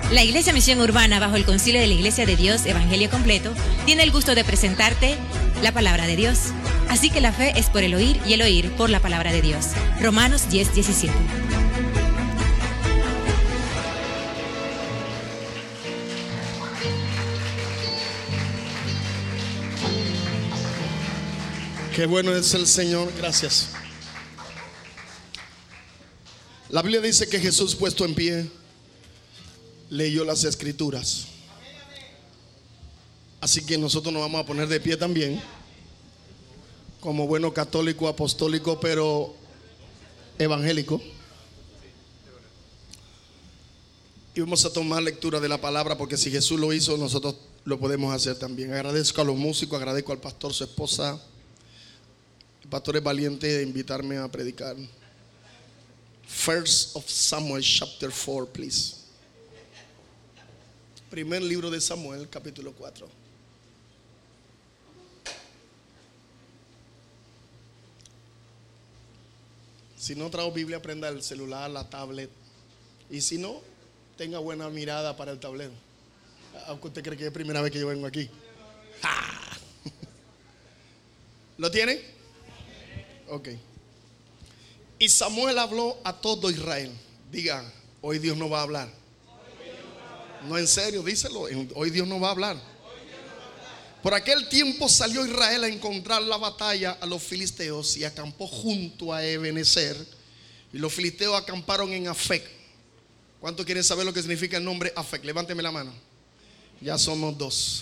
La Iglesia Misión Urbana, bajo el Concilio de la Iglesia de Dios Evangelio Completo, tiene el gusto de presentarte la palabra de Dios. Así que la fe es por el oír y el oír por la palabra de Dios. Romanos 10:17. Qué bueno es el Señor, gracias. La Biblia dice que Jesús, puesto en pie, leyó las escrituras. Así que nosotros nos vamos a poner de pie también, como bueno católico, apostólico, pero evangélico. Y vamos a tomar lectura de la palabra, porque si Jesús lo hizo, nosotros lo podemos hacer también. Agradezco a los músicos, agradezco al pastor, su esposa. El pastor es valiente de invitarme a predicar. First of Samuel chapter 4, please. Primer libro de Samuel, capítulo 4. Si no trajo Biblia, prenda el celular, la tablet. Y si no, tenga buena mirada para el tablero. Aunque usted cree que es la primera vez que yo vengo aquí. ¡Ja! ¿Lo tiene? Ok. Y Samuel habló a todo Israel. Diga, hoy Dios no va a hablar. No, en serio, díselo. Hoy Dios no va a hablar. Por aquel tiempo salió Israel a encontrar la batalla a los filisteos y acampó junto a Ebenezer. Y los filisteos acamparon en Afec. ¿Cuántos quieren saber lo que significa el nombre Afec? Levánteme la mano. Ya somos dos.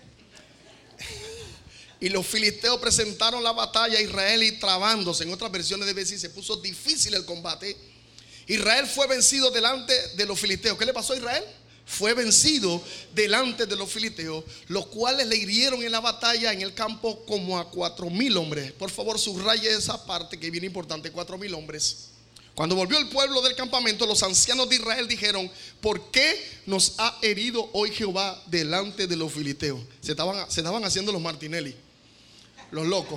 Y los filisteos presentaron la batalla a Israel y trabándose, en otras versiones debe decir, se puso difícil el combate. Israel fue vencido delante de los filisteos. ¿Qué le pasó a Israel? Fue vencido delante de los filisteos, los cuales le hirieron en la batalla en el campo como a 4,000 hombres. Por favor, subraye esa parte que es bien importante, 4,000 hombres. Cuando volvió el pueblo del campamento, los ancianos de Israel dijeron: ¿por qué nos ha herido hoy Jehová delante de los filisteos? Se estaban haciendo los Martinelli, los locos.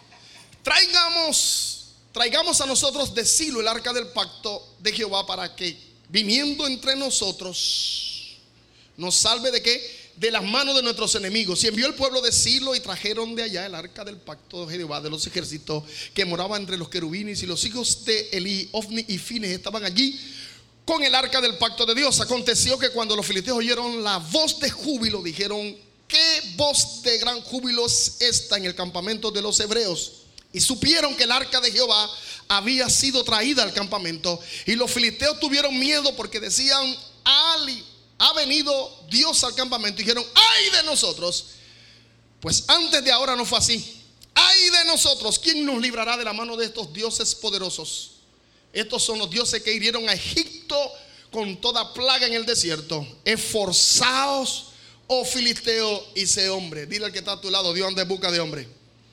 Traigamos a nosotros de Silo el arca del pacto de Jehová, para que viniendo entre nosotros nos salve ¿de qué? De las manos de nuestros enemigos. Y envió el pueblo de Silo y trajeron de allá el arca del pacto de Jehová de los ejércitos, que moraba entre los querubines. Y los hijos de Elí, Ofni y Fines estaban allí con el arca del pacto de Dios. Aconteció que cuando los filisteos oyeron la voz de júbilo, dijeron: ¿qué voz de gran júbilo es esta en el campamento de los hebreos? Y supieron que el arca de Jehová había sido traída al campamento. Y los filisteos tuvieron miedo, porque decían: ha venido Dios al campamento. Y dijeron: ¡ay de nosotros! Pues antes de ahora no fue así. ¡Ay de nosotros! ¿Quién nos librará de la mano de estos dioses poderosos? Estos son los dioses que hirieron a Egipto con toda plaga en el desierto. Esforzaos, oh filisteo, y sé hombre. Dile al que está a tu lado: Dios anda en busca de hombre.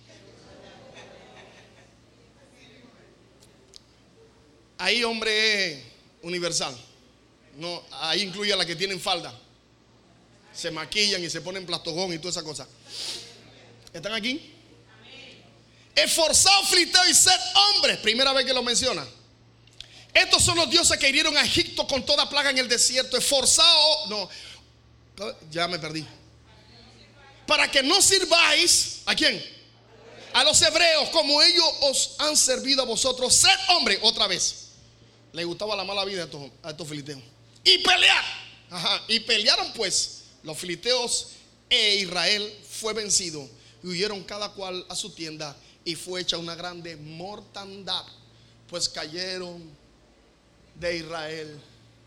Ahí hombre es universal. No, ahí incluye a las que tienen falda, se maquillan y se ponen plastogón y toda esa cosa. ¿Están aquí? Esforzaos, filisteo, y sed hombres. Primera vez que lo menciona. Estos son los dioses que hirieron a Egipto con toda plaga en el desierto. Esforzaos, no, ya me perdí. Para que no sirváis, ¿a quién? A los hebreos, como ellos os han servido a vosotros. Sed hombre. Otra vez. Le gustaba la mala vida a estos filisteos. Y pelear. Y pelearon pues los filisteos, e Israel fue vencido. Y huyeron cada cual a su tienda, y fue hecha una grande mortandad, pues cayeron de Israel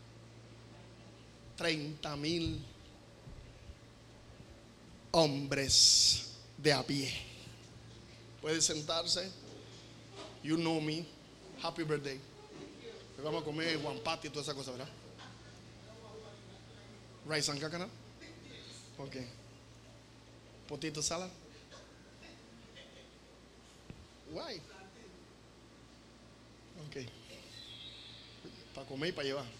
30,000 hombres de a pie. Puede sentarse. You know me. Happy birthday. Vamos a comer guampati y toda esa cosa, ¿verdad? Rice and coconut. Ok. Potato salad. Why? Ok. Para comer y para llevar.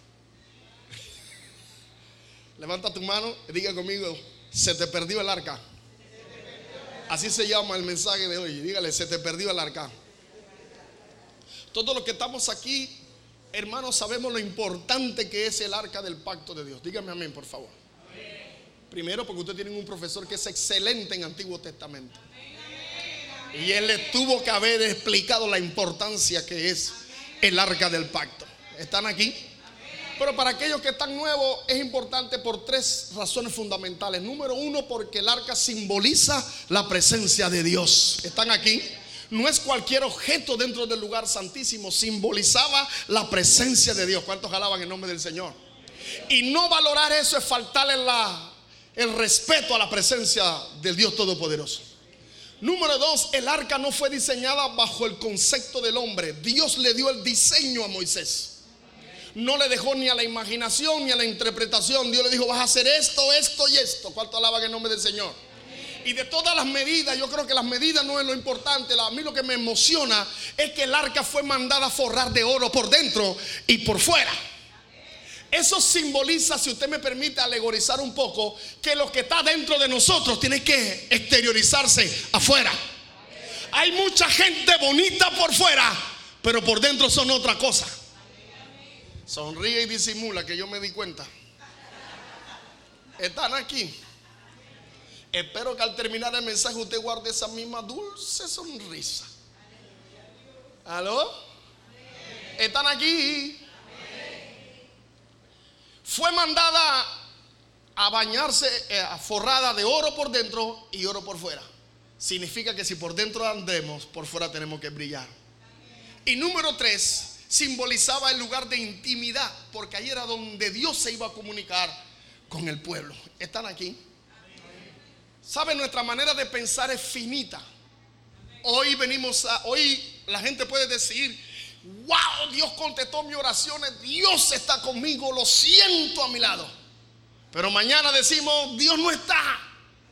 Levanta tu mano y diga conmigo: se te perdió el arca. Así se llama el mensaje de hoy. Dígale: se te perdió el arca. Todos los que estamos aquí Hermanos, sabemos lo importante que es el arca del pacto de Dios. Dígame amén, por favor. Primero, porque usted tiene un profesor que es excelente en Antiguo Testamento, y él le tuvo que haber explicado la importancia que es el arca del pacto. ¿Están aquí? Pero para aquellos que están nuevos es importante por tres razones fundamentales. Número uno, porque el arca simboliza la presencia de Dios. ¿Están aquí? No es cualquier objeto dentro del lugar santísimo, simbolizaba la presencia de Dios. ¿Cuántos alaban el nombre del Señor? Y no valorar eso es faltarle el respeto a la presencia del Dios Todopoderoso. Número dos, el arca no fue diseñada bajo el concepto del hombre. Dios le dio el diseño a Moisés. No le dejó ni a la imaginación ni a la interpretación. Dios le dijo: vas a hacer esto, esto y esto. ¿Cuánto alaban el nombre del Señor? Y de todas las medidas, yo creo que las medidas no es lo importante. A mí lo que me emociona es que el arca fue mandada a forrar de oro por dentro y por fuera. Eso simboliza, si usted me permite alegorizar un poco, que lo que está dentro de nosotros tiene que exteriorizarse afuera. Hay mucha gente bonita por fuera, pero por dentro son otra cosa. Sonríe y disimula, que yo me di cuenta. Están aquí. Espero que al terminar el mensaje usted guarde esa misma dulce sonrisa. ¿Aló? ¿Están aquí? Fue mandada a bañarse, forrada de oro por dentro y oro por fuera. Significa que si por dentro andemos, por fuera tenemos que brillar. Y número tres, simbolizaba el lugar de intimidad, porque ahí era donde Dios se iba a comunicar con el pueblo. ¿Están aquí? ¿Saben? Nuestra manera de pensar es finita. Hoy la gente puede decir: wow, Dios contestó mis oraciones, Dios está conmigo, lo siento a mi lado. Pero mañana decimos: Dios no está.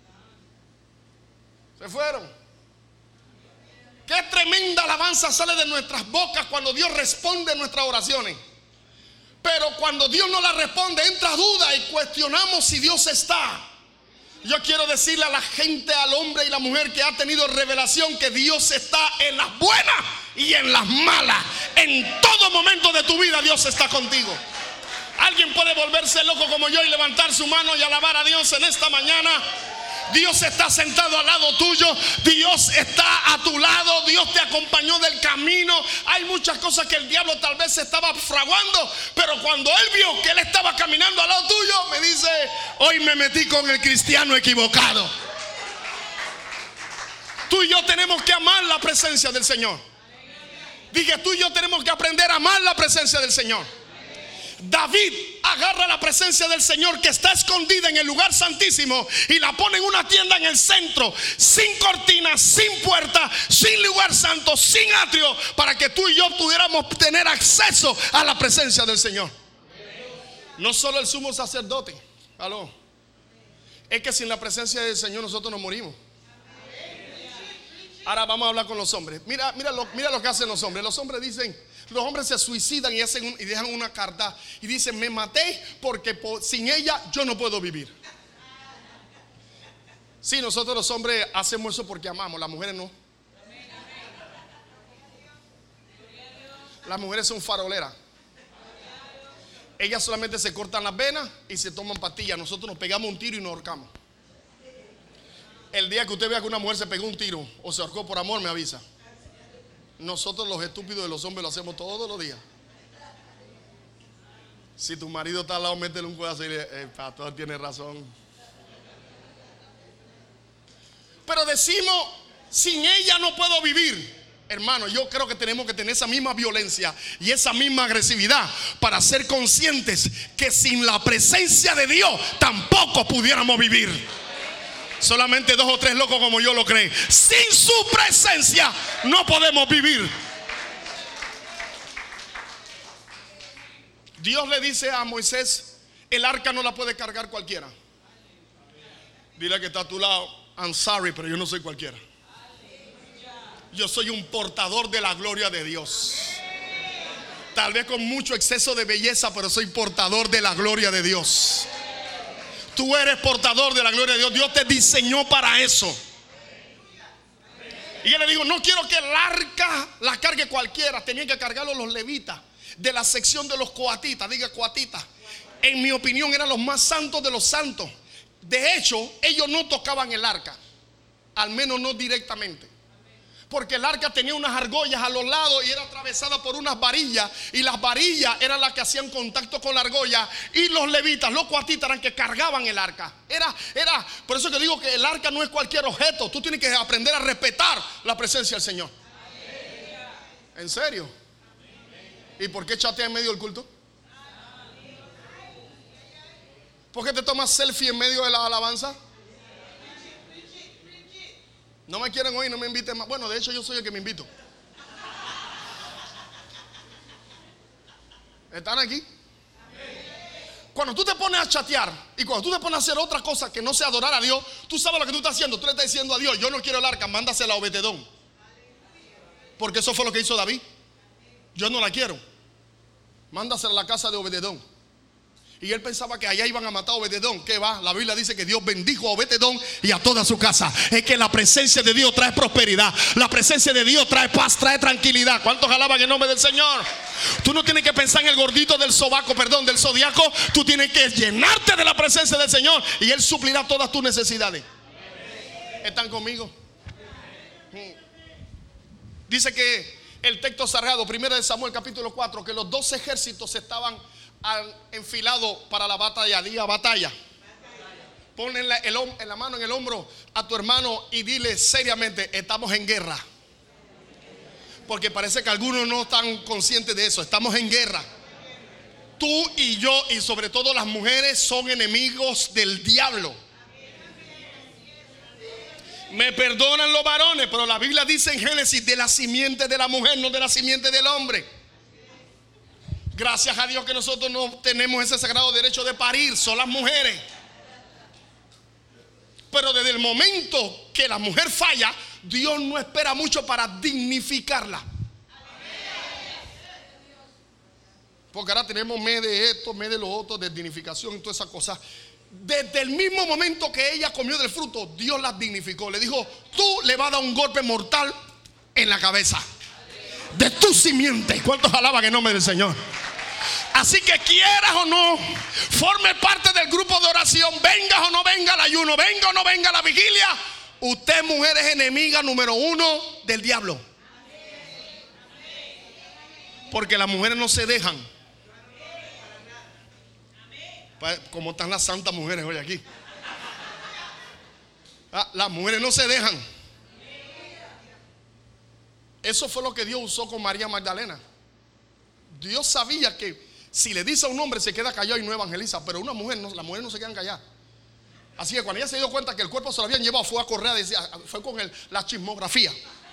Se fueron. Qué tremenda alabanza sale de nuestras bocas cuando Dios responde nuestras oraciones. Pero cuando Dios no la responde, entra duda y cuestionamos si Dios está. Yo quiero decirle a la gente, al hombre y la mujer que ha tenido revelación, que Dios está en las buenas y en las malas. En todo momento de tu vida Dios está contigo. Alguien puede volverse loco como yo y levantar su mano y alabar a Dios en esta mañana. Dios está sentado al lado tuyo. Dios está a tu lado. Dios te acompañó del camino. Hay muchas cosas que el diablo tal vez estaba fraguando, pero cuando él vio que él estaba caminando al lado tuyo, me dice: hoy me metí con el cristiano equivocado. Tú y yo tenemos que amar la presencia del Señor. Dije, tú y yo tenemos que aprender a amar la presencia del Señor. David agarra la presencia del Señor, que está escondida en el lugar santísimo, y la pone en una tienda en el centro, sin cortinas, sin puerta, sin lugar santo, sin atrio, para que tú y yo pudiéramos tener acceso a la presencia del Señor. No solo el sumo sacerdote, aló, es que sin la presencia del Señor nosotros nos morimos. Ahora vamos a hablar con los hombres. Mira lo que hacen los hombres. Los hombres dicen, los hombres se suicidan y dejan una carta y dicen: me maté porque sin ella yo no puedo vivir. Sí, nosotros los hombres hacemos eso porque amamos, las mujeres no. Las mujeres son faroleras. Ellas solamente se cortan las venas y se toman pastillas. Nosotros nos pegamos un tiro y nos ahorcamos. El día que usted vea que una mujer se pegó un tiro o se ahorcó por amor, me avisa. Nosotros los estúpidos de los hombres lo hacemos todos los días. Si tu marido está al lado, métele un codazo y dile: el pastor tiene razón. Pero decimos: sin ella no puedo vivir. Hermano, yo creo que tenemos que tener esa misma violencia y esa misma agresividad para ser conscientes que sin la presencia de Dios tampoco pudiéramos vivir. Solamente 2 o 3 locos como yo lo creen. Sin su presencia no podemos vivir. Dios le dice a Moisés: el arca no la puede cargar cualquiera. Dile que está a tu lado: I'm sorry, pero yo no soy cualquiera. Yo soy un portador de la gloria de Dios. Tal vez con mucho exceso de belleza, pero soy portador de la gloria de Dios. Tú eres portador de la gloria de Dios. Dios te diseñó para eso. Y él le dijo: no quiero que el arca la cargue cualquiera. Tenían que cargarlo los levitas. de la sección de los coatitas, diga coatitas, en mi opinión eran los más santos de los santos. De hecho, ellos no tocaban el arca, al menos no directamente, porque el arca tenía unas argollas a los lados y era atravesada por unas varillas, y las varillas eran las que hacían contacto con la argolla, y los levitas, los coatitas, eran que cargaban el arca. Era por eso que digo que el arca no es cualquier objeto. Tú tienes que aprender a respetar la presencia del Señor. ¿En serio? ¿Y por qué chatea en medio del culto? ¿Por qué te tomas selfie en medio de la alabanza? No me quieren oír, no me inviten más. Bueno, de hecho yo soy el que me invito. ¿Están aquí? Cuando tú te pones a chatear y cuando tú te pones a hacer otra cosa que no sea adorar a Dios, tú sabes lo que tú estás haciendo. Tú le estás diciendo a Dios: yo no quiero el arca, mándasela a Obed-Edom. Porque eso fue lo que hizo David. Yo no la quiero, mándasela a la casa de Obed-Edom. Y él pensaba que allá iban a matar a Obed-Edom. ¿Qué va? La Biblia dice que Dios bendijo a Obed-Edom y a toda su casa. Es que la presencia de Dios trae prosperidad. La presencia de Dios trae paz, trae tranquilidad. ¿Cuántos alaban el nombre del Señor? Tú no tienes que pensar en el gordito del sobaco, del zodiaco. Tú tienes que llenarte de la presencia del Señor y Él suplirá todas tus necesidades. ¿Están conmigo? Dice que el texto sagrado, 1 Samuel capítulo 4, que los dos ejércitos estaban enfilado para la batalla. Diga batalla. Ponle la mano en el hombro a tu hermano y dile seriamente: estamos en guerra. Porque parece que algunos no están conscientes de eso. Estamos en guerra. Tú y yo, y sobre todo las mujeres, son enemigos del diablo. Me perdonan los varones, pero la Biblia dice en Génesis: de la simiente de la mujer, no de la simiente del hombre. Gracias a Dios que nosotros no tenemos ese sagrado derecho de parir, son las mujeres. Pero desde el momento que la mujer falla, Dios no espera mucho para dignificarla. Porque ahora tenemos mes de esto, mes de lo otro, de dignificación y todas esas cosas. Desde el mismo momento que ella comió del fruto, Dios la dignificó. Le dijo: tú le vas a dar un golpe mortal en la cabeza de tu simiente. ¿Cuántos alaban el nombre del Señor? Así que quieras o no, forme parte del grupo de oración, vengas o no venga el ayuno, venga o no venga la vigilia, usted, mujer, es enemiga número 1 del diablo. Porque las mujeres no se dejan. Como están las santas mujeres hoy aquí. Las mujeres no se dejan. Eso fue lo que Dios usó con María Magdalena. Dios sabía que si le dice a un hombre se queda callado y no evangeliza, pero una mujer no, las mujeres no se quedan calladas. Así que cuando ella se dio cuenta que el cuerpo se lo habían llevado, fue a correr, fue con la chismografía.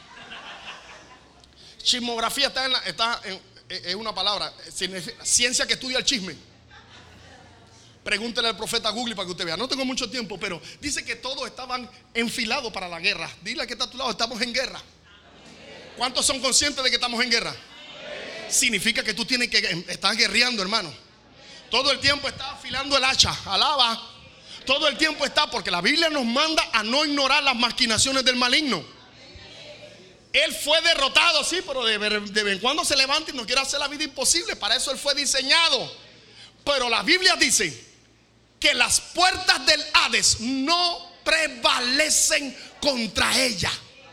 Chismografía es una palabra, ciencia que estudia el chisme. Pregúntele al profeta Google para que usted vea. No tengo mucho tiempo, pero dice que todos estaban enfilados para la guerra. Dile que está a tu lado: estamos en guerra. ¿Cuántos son conscientes de que estamos en guerra? Significa que tú tienes que estar guerreando, hermano. Todo el tiempo está afilando el hacha. Alaba. Todo el tiempo está, porque la Biblia nos manda a no ignorar las maquinaciones del maligno. Él fue derrotado, sí, pero de vez en cuando se levanta y nos quiere hacer la vida imposible. Para eso él fue diseñado. Pero la Biblia dice que las puertas del Hades no prevalecen contra ella.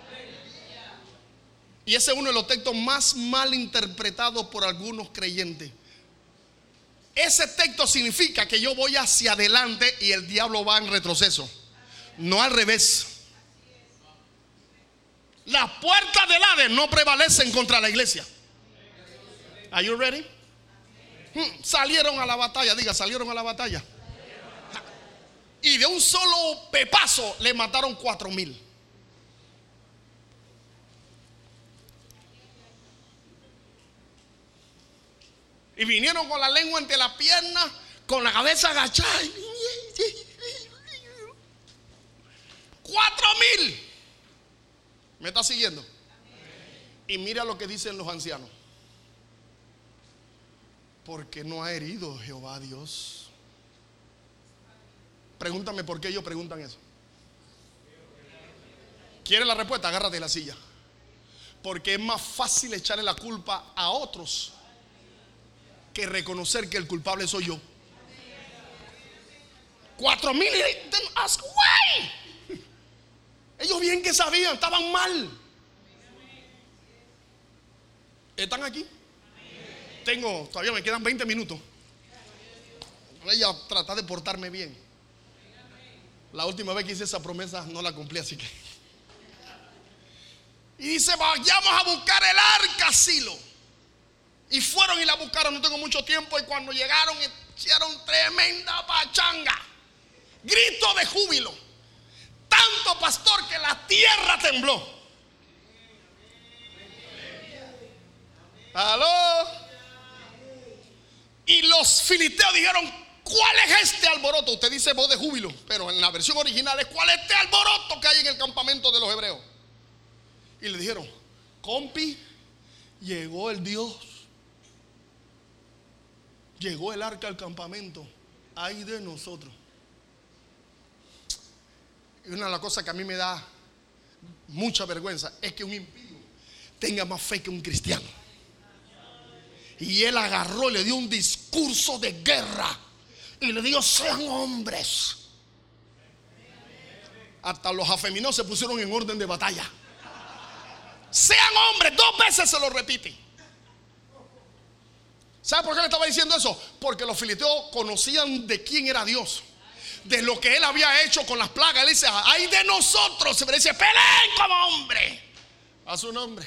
Y ese es uno de los textos más mal interpretados por algunos creyentes. Ese texto significa que yo voy hacia adelante y el diablo va en retroceso, no al revés. Las puertas del Hades no prevalecen contra la iglesia. Are you ready? Salieron a la batalla, diga, salieron a la batalla. Y de un solo pepazo le mataron 4,000. Y vinieron con la lengua entre las piernas, con la cabeza agachada. 4,000. ¿Me está siguiendo? Y mira lo que dicen los ancianos: porque no ha herido Jehová a Dios. Pregúntame por qué ellos preguntan eso. ¿Quieres la respuesta? Agárrate de la silla. Porque es más fácil echarle la culpa a otros que reconocer que el culpable soy yo. 4,000 didn't ask why. Ellos bien que sabían, estaban mal. ¿Están aquí? Todavía me quedan 20 minutos. Voy a tratar de portarme bien. La última vez que hice esa promesa no la cumplí, así que. Y dice, vayamos a buscar el arca, Silo. Y fueron y la buscaron, no tengo mucho tiempo. Y cuando llegaron, hicieron tremenda pachanga. Grito de júbilo. Tanto, pastor, que la tierra tembló. ¿Aló? Y los filisteos dijeron, ¿cuál es este alboroto? Usted dice voz de júbilo, pero en la versión original es, ¿cuál es este alboroto que hay en el campamento de los hebreos? Y le dijeron, compi, llegó el Dios, llegó el arca al campamento, ay de nosotros. Y una de las cosas que a mí me da mucha vergüenza es que un impío tenga más fe que un cristiano. Y él agarró y le dio un discurso de guerra y le dijo, sean hombres. Hasta los afeminados se pusieron en orden de batalla. Sean hombres, 2 veces se lo repite. ¿Sabe por qué le estaba diciendo eso? Porque los filisteos conocían de quién era Dios, de lo que él había hecho con las plagas. Él dice, ay de nosotros. Se me dice, peleen como hombre a su nombre.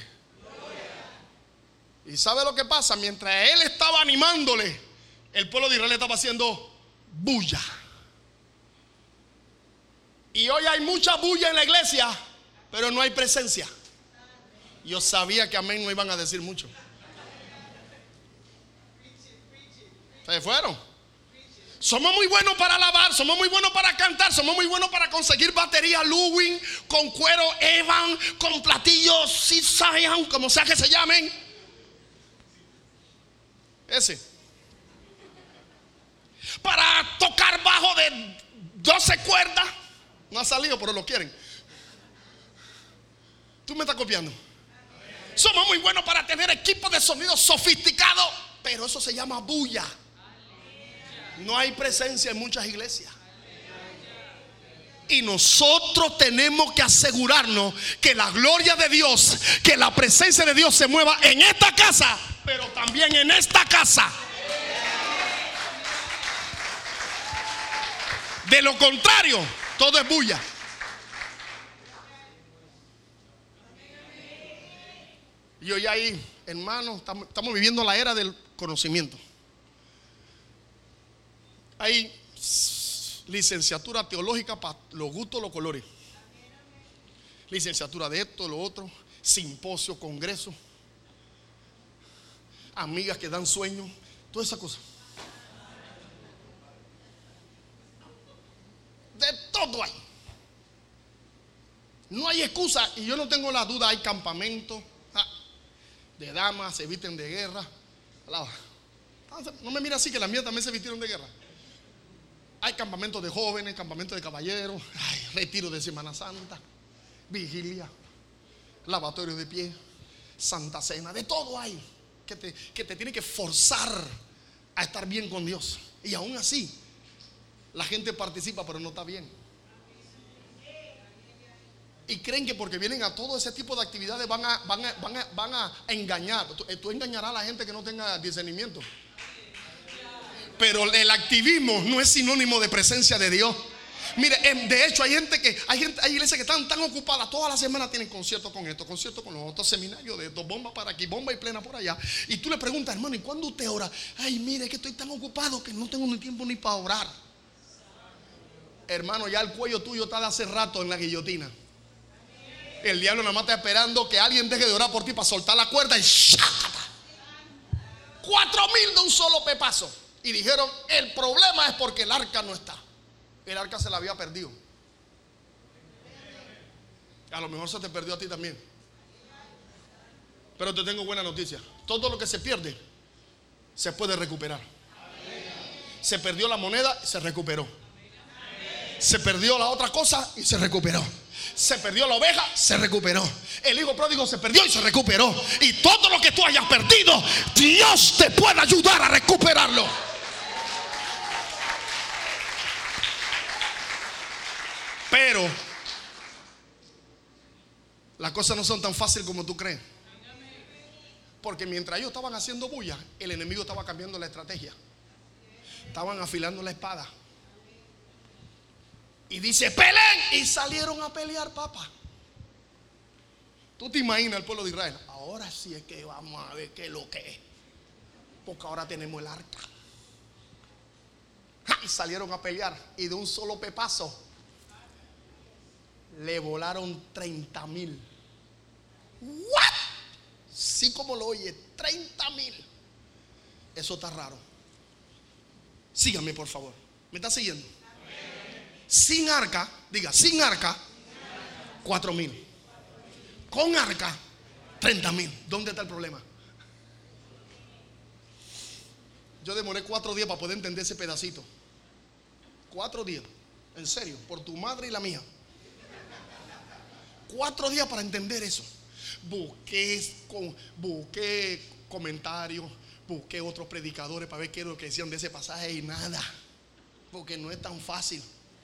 Y ¿sabe lo que pasa? Mientras él estaba animándole, el pueblo de Israel estaba haciendo bulla. Y hoy hay mucha bulla en la iglesia, pero no hay presencia. Yo sabía que amén no iban a decir mucho. Se fueron. Somos muy buenos para alabar, somos muy buenos para cantar, somos muy buenos para conseguir batería Luwin, con cuero Evan, con platillos Zion, como sea que se llamen. Ese. Para tocar bajo de 12 cuerdas. No ha salido, pero lo quieren. ¿Tú me estás copiando? Somos muy buenos para tener equipos de sonido sofisticados, pero eso se llama bulla. No hay presencia en muchas iglesias. Y nosotros tenemos que asegurarnos que la gloria de Dios, que la presencia de Dios se mueva en esta casa, pero también en esta casa. De lo contrario, todo es bulla. Y hoy ahí, hermanos, estamos viviendo la era del conocimiento. Hay licenciatura teológica para los gustos, los colores. Licenciatura de esto, lo otro, simposio, congreso, amigas que dan sueño, toda esa cosa. De todo hay. No hay excusa. Y yo no tengo la duda, hay campamentos de damas, se visten de guerra. No me mira así, que las mías también se vistieron de guerra. Hay campamentos de jóvenes, campamentos de caballeros, retiro de Semana Santa, vigilia, lavatorio de pie, Santa Cena, de todo hay que te tiene que forzar a estar bien con Dios. Y aún así la gente participa, pero no está bien. Y creen que porque vienen a todo ese tipo de actividades van a engañar. Tú engañarás a la gente que no tenga discernimiento. Pero el activismo no es sinónimo de presencia de Dios. Mire, de hecho hay iglesias que están tan ocupadas, toda la semana tienen conciertos con esto, conciertos con los otros, seminarios de esto, bomba para aquí, bomba y plena por allá. Y tú le preguntas, hermano, ¿y cuándo usted ora? Ay, mire, que estoy tan ocupado que no tengo ni tiempo ni para orar. Hermano, ya el cuello tuyo está de hace rato en la guillotina. El diablo nada más está esperando que alguien deje de orar por ti para soltar la cuerda y ¡shakata! 4,000 de un solo pepazo. Y dijeron, el problema es porque el arca no está. El arca se la había perdido. A lo mejor se te perdió a ti también. Pero te tengo buena noticia. Todo lo que se pierde se puede recuperar. Se perdió la moneda y se recuperó. Se perdió la otra cosa y se recuperó. Se perdió la oveja, se recuperó. El hijo pródigo se perdió y se recuperó. Y todo lo que tú hayas perdido, Dios te puede ayudar a recuperarlo. Pero las cosas no son tan fáciles como tú crees. Porque mientras ellos estaban haciendo bulla, el enemigo estaba cambiando la estrategia. Estaban afilando la espada. Y dice, peleen. Y salieron a pelear, papá. Tú te imaginas el pueblo de Israel. Ahora sí es que vamos a ver qué es lo que es. Porque ahora tenemos el arca. Y salieron a pelear. Y de un solo pepazo le volaron 30,000. ¿What? Sí, como lo oye, 30,000. Eso está raro. Síganme, por favor. ¿Me está siguiendo? Sin arca, diga, sin arca, 4,000. Con arca, 30,000. ¿Dónde está el problema? Yo demoré 4 días para poder entender ese pedacito. 4 días, en serio, por tu madre y la mía. 4 días para entender eso. Busqué comentarios, busqué otros predicadores para ver qué es lo que decían de ese pasaje y nada. Porque no es tan fácil.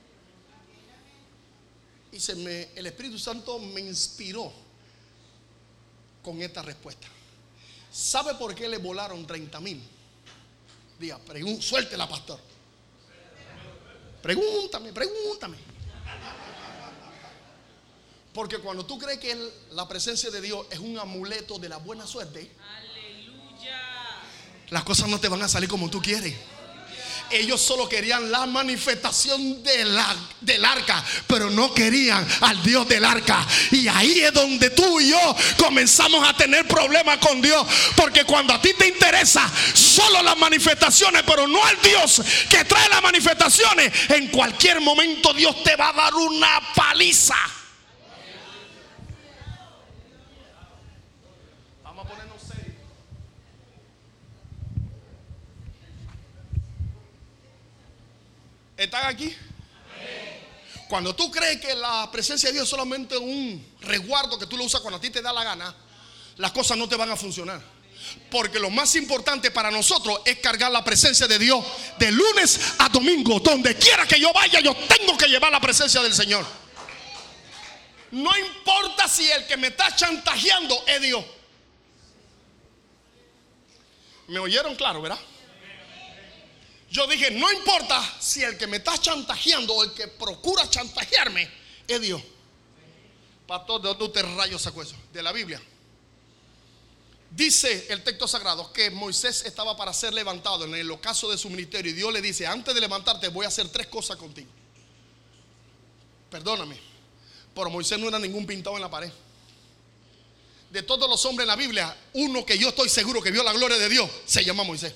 Y el Espíritu Santo me inspiró con esta respuesta. ¿Sabe por qué le volaron 30,000? Diga, suéltela, pastor. Pregúntame. Porque cuando tú crees que la presencia de Dios es un amuleto de la buena suerte, aleluya, las cosas no te van a salir como tú quieres. Ellos solo querían la manifestación del arca, pero no querían al Dios del arca. Y ahí es donde tú y yo comenzamos a tener problemas con Dios. Porque cuando a ti te interesa solo las manifestaciones, pero no al Dios que trae las manifestaciones, en cualquier momento Dios te va a dar una paliza. Vamos a ponernos serios. ¿Están aquí? Cuando tú crees que la presencia de Dios es solamente un resguardo que tú lo usas cuando a ti te da la gana, las cosas no te van a funcionar. Porque lo más importante para nosotros es cargar la presencia de Dios de lunes a domingo. Donde quiera que yo vaya, yo tengo que llevar la presencia del Señor. No importa si el que me está chantajeando es Dios. ¿Me oyeron claro, verdad? Yo dije, no importa si el que me está chantajeando o el que procura chantajearme es Dios. Pastor, ¿de dónde usted rayos sacó eso? De la Biblia. Dice el texto sagrado que Moisés estaba para ser levantado en el ocaso de su ministerio. Y Dios le dice, antes de levantarte voy a hacer 3 cosas contigo. Perdóname, pero Moisés no era ningún pintado en la pared. De todos los hombres en la Biblia, uno que yo estoy seguro que vio la gloria de Dios se llama Moisés.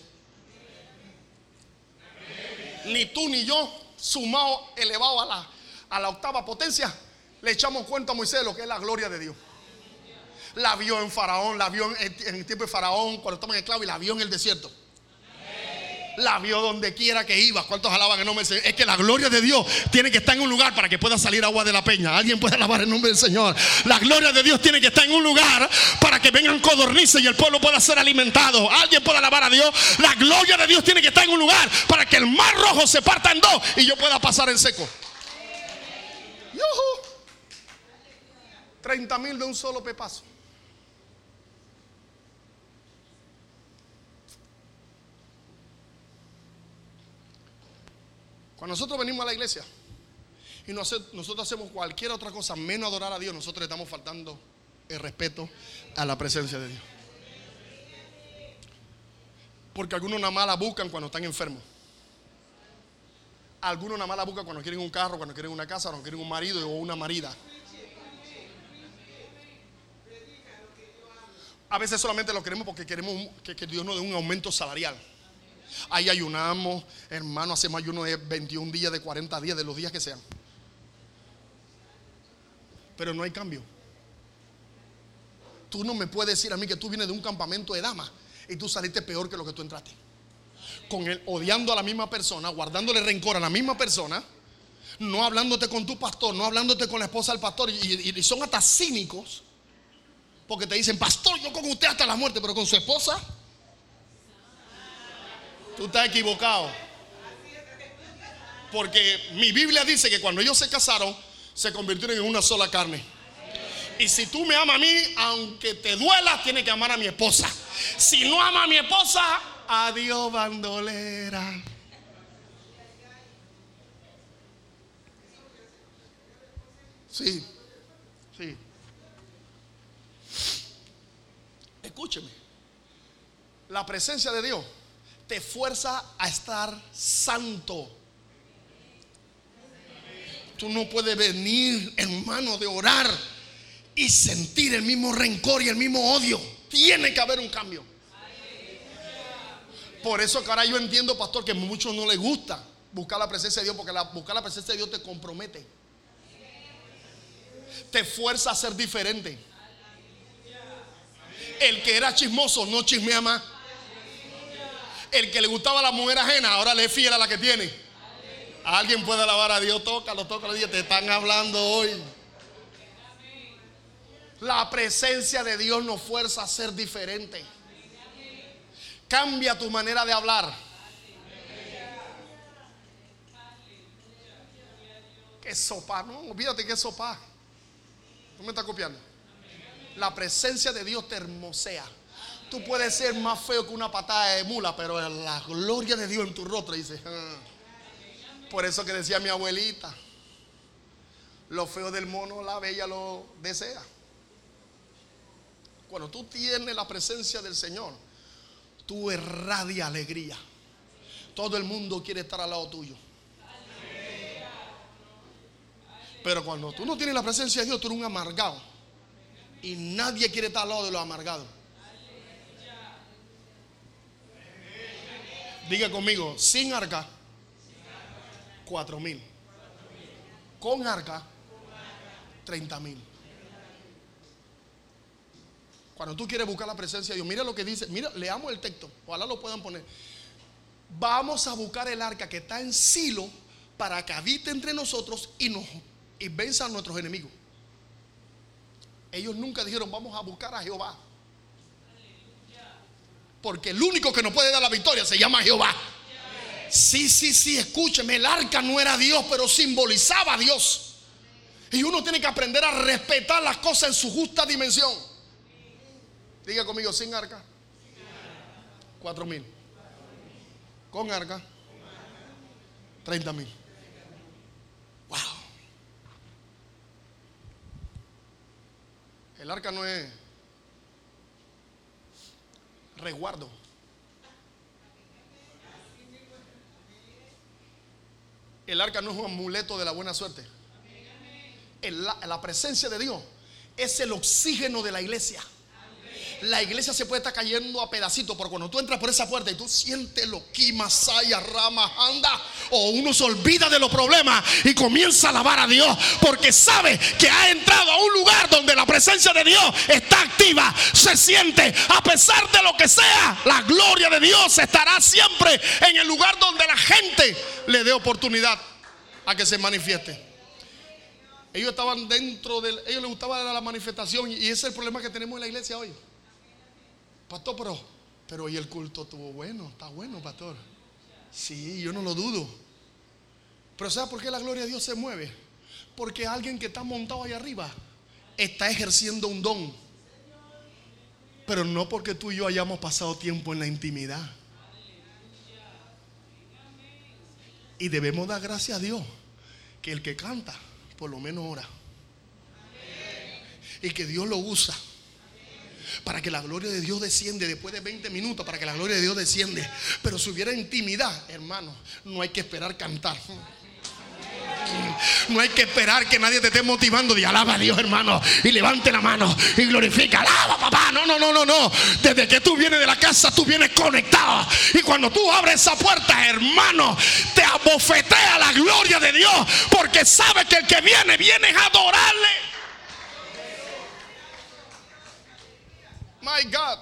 Ni tú ni yo, sumado, elevado a la octava potencia, le echamos cuenta a Moisés de lo que es la gloria de Dios. La vio en Faraón, la vio en el tiempo de Faraón, cuando estaba en esclavo, y la vio en el desierto. La vio donde quiera que iba. ¿Cuántos alaban el nombre del Señor? Es que la gloria de Dios tiene que estar en un lugar para que pueda salir agua de la peña. Alguien puede alabar el nombre del Señor. La gloria de Dios tiene que estar en un lugar para que vengan codornices y el pueblo pueda ser alimentado. Alguien puede alabar a Dios. La gloria de Dios tiene que estar en un lugar para que el mar rojo se parta en 2 y yo pueda pasar en seco. 30,000 de un solo pepazo. Cuando nosotros venimos a la iglesia y nosotros hacemos cualquier otra cosa menos adorar a Dios, nosotros le estamos faltando el respeto a la presencia de Dios. Porque algunos nada más la buscan cuando están enfermos. Algunos nada más la buscan cuando quieren un carro, cuando quieren una casa, cuando quieren un marido o una marida. A veces solamente lo queremos porque queremos que Dios nos dé un aumento salarial. Ahí ayunamos, hermano, hacemos ayuno de 21 días, de 40 días, de los días que sean. Pero no hay cambio. Tú no me puedes decir a mí que tú vienes de un campamento de damas y tú saliste peor que lo que tú entraste. Odiando a la misma persona, guardándole rencor a la misma persona, no hablándote con tu pastor, no hablándote con la esposa del pastor, y son hasta cínicos, porque te dicen: pastor, yo con usted hasta la muerte, pero con su esposa, tú estás equivocado. Porque mi Biblia dice que cuando ellos se casaron, se convirtieron en una sola carne. Y si tú me amas a mí, aunque te duela, tienes que amar a mi esposa. Si no ama a mi esposa, adiós bandolera. Sí, sí. Escúcheme. La presencia de Dios te fuerza a estar santo. Tú no puedes venir, hermano, de orar y sentir el mismo rencor y el mismo odio. Tiene que haber un cambio. Por eso que ahora yo entiendo, pastor, que a muchos no les gusta buscar la presencia de Dios, porque buscar la presencia de Dios te compromete, te fuerza a ser diferente. El que era chismoso no chismea más. El que le gustaba la mujer ajena ahora le es fiel a la que tiene. Alguien puede alabar a Dios. Tócalo, día te están hablando hoy. La presencia de Dios nos fuerza a ser diferente. Cambia tu manera de hablar. ¿Qué sopa? No, olvídate que es sopa. ¿Tú me estás copiando? La presencia de Dios te hermosea. Tú puedes ser más feo que una patada de mula, pero la gloria de Dios en tu rostro dice. Por eso que decía mi abuelita: lo feo del mono, la bella lo desea. Cuando tú tienes la presencia del Señor, tú irradias alegría. Todo el mundo quiere estar al lado tuyo. Pero cuando tú no tienes la presencia de Dios, tú eres un amargado. Y nadie quiere estar al lado de los amargados. Diga conmigo: sin arca, 4,000. Con arca, 30,000. Cuando tú quieres buscar la presencia de Dios, mira lo que dice. Mira, leamos el texto. Ojalá lo puedan poner. Vamos a buscar el arca que está en Silo, para que habite entre nosotros y venza a nuestros enemigos. Ellos nunca dijeron: vamos a buscar a Jehová, porque el único que nos puede dar la victoria se llama Jehová. Sí, escúcheme. El arca no era Dios, pero simbolizaba a Dios. Y uno tiene que aprender a respetar las cosas en su justa dimensión. Diga conmigo: sin arca, 4,000. Con arca, 30,000. Wow. El arca no es resguardo. El arca no es un amuleto de la buena suerte. La presencia de Dios es el oxígeno de la iglesia. La iglesia se puede estar cayendo a pedacitos, pero cuando tú entras por esa puerta y tú sientes lo Masaya, Rama, anda, o uno se olvida de los problemas y comienza a alabar a Dios, porque sabe que ha entrado a un lugar donde la presencia de Dios está activa. Se siente, a pesar de lo que sea, la gloria de Dios estará siempre en el lugar donde la gente le dé oportunidad a que se manifieste. Ellos estaban dentro de ellos les gustaba la manifestación, y ese es el problema que tenemos en la iglesia hoy. Pastor, pero hoy el culto estuvo bueno. Está bueno, pastor. Sí, yo no lo dudo. Pero ¿sabe por qué la gloria de Dios se mueve? Porque alguien que está montado ahí arriba está ejerciendo un don. Pero no porque tú y yo hayamos pasado tiempo en la intimidad. Y debemos dar gracias a Dios que el que canta por lo menos ora, y que Dios lo usa para que la gloria de Dios desciende. Después de 20 minutos, para que la gloria de Dios desciende. Pero si hubiera intimidad, hermano, no hay que esperar cantar. No hay que esperar que nadie te esté motivando de alaba a Dios, hermano, y levante la mano y glorifica. Alaba, papá. No. Desde que tú vienes de la casa, tú vienes conectado. Y cuando tú abres esa puerta, hermano, te abofetea la gloria de Dios, porque sabe que el que viene a adorarle. My God.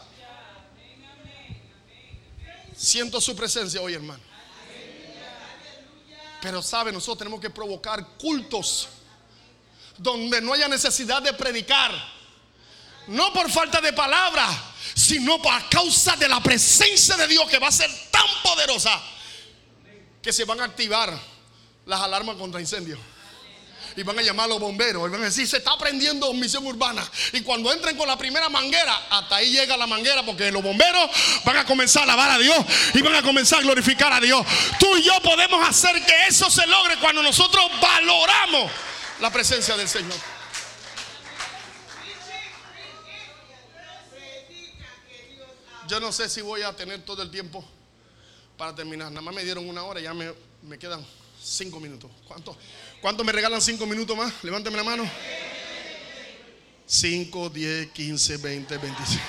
Siento su presencia hoy, hermano. Pero sabe, nosotros tenemos que provocar cultos donde no haya necesidad de predicar, no por falta de palabra, sino por causa de la presencia de Dios, que va a ser tan poderosa que se van a activar las alarmas contra incendios. Y van a llamar a los bomberos y van a decir: se está prendiendo misión urbana. Y cuando entren con la primera manguera, hasta ahí llega la manguera, porque los bomberos van a comenzar a alabar a Dios y van a comenzar a glorificar a Dios. Tú y yo podemos hacer que eso se logre cuando nosotros valoramos la presencia del Señor. Yo no sé si voy a tener todo el tiempo para terminar. Nada más me dieron 1 hora y ya me quedan 5 minutos. ¿Cuánto me regalan 5 minutos más? Levánteme la mano. 5, 10, 15, 20, 25.